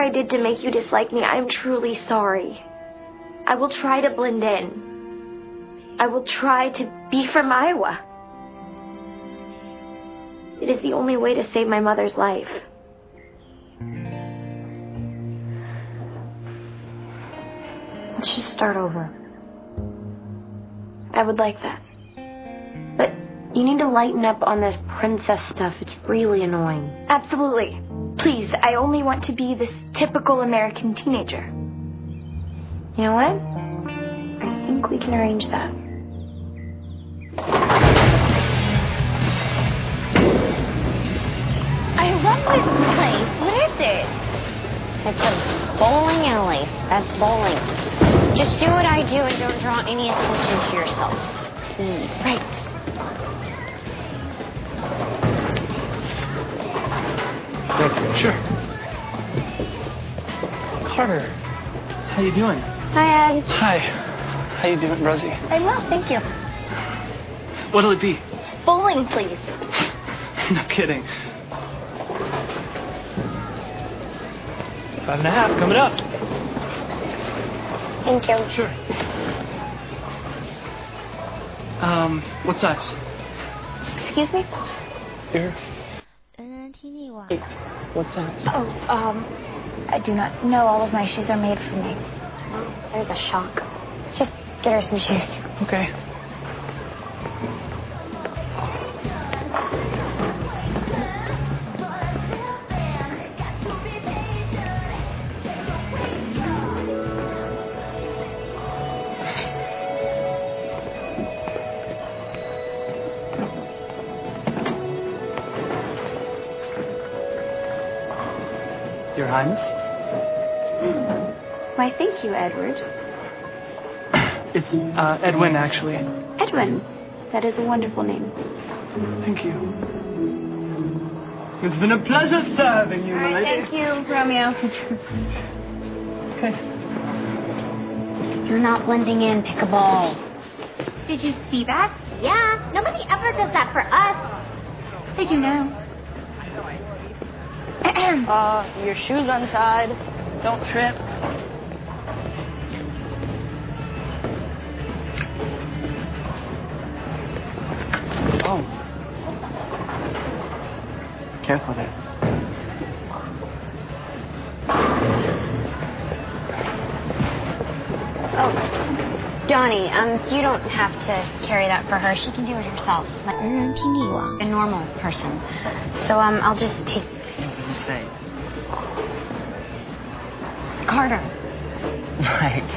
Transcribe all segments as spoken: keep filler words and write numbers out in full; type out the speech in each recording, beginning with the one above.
I did to make you dislike me, I am truly sorry. I will try to blend in. I will try to be from Iowa. It is the only way to save my mother's life. Let's just start over. I would like that. But you need to lighten up on this princess stuff. It's really annoying. Absolutely. Please, I only want to be this typical American teenager. You know what? I think we can arrange that. I love this place. What is it? It's a bowling alley. That's bowling. Just do what I do and don't draw any attention to yourself. Please. Right. Yeah, sure. Carter, how you doing? Hi, Ed. Hi. How you doing, Rosie? I'm well, thank you. What'll it be? Bowling, please. No kidding. Five and a half coming up. Thank you. Sure. Um, what size? Excuse me? Here. Wait, what size? Oh, um, I do not know. All of my shoes are made for me. There's a shock. Just get her some shoes. Okay. Your Highness? Why, thank you, Edward. It's uh, Edwin, actually. Edwin. That is a wonderful name. Thank you. It's been a pleasure serving you, my lady. Thank you, Romeo. Okay. You're not blending in. Pick a ball. Did you see that? Yeah. Nobody ever does that for us. They do now. Uh, your shoes untied. Don't trip. Oh. Careful there. Oh, Johnny, um, you don't have to carry that for her. She can do it herself. Like a normal person. So, um, I'll just take. Say. Carter. Right.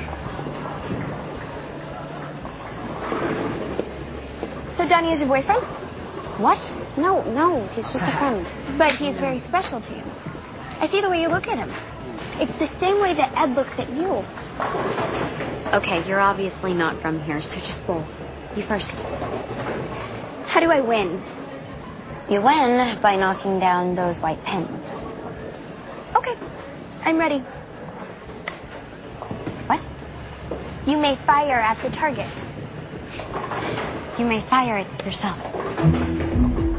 So Johnny is your boyfriend? What? No, no, he's just a friend. But he's very special to you. I see the way you look at him. It's the same way that Ed looks at you. Okay, you're obviously not from here, so just bowl. You first. How do I win? You win by knocking down those white pins. Okay, I'm ready. What? You may fire at the target. You may fire it yourself.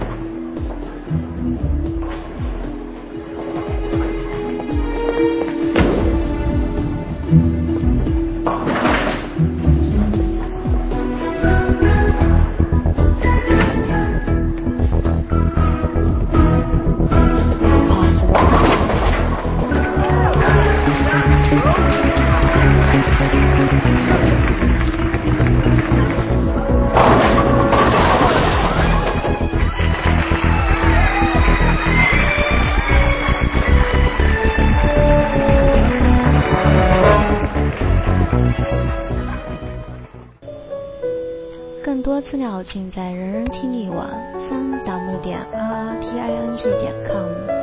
更多资料尽在人人听力网三 w 点 r r t i n g 点 com。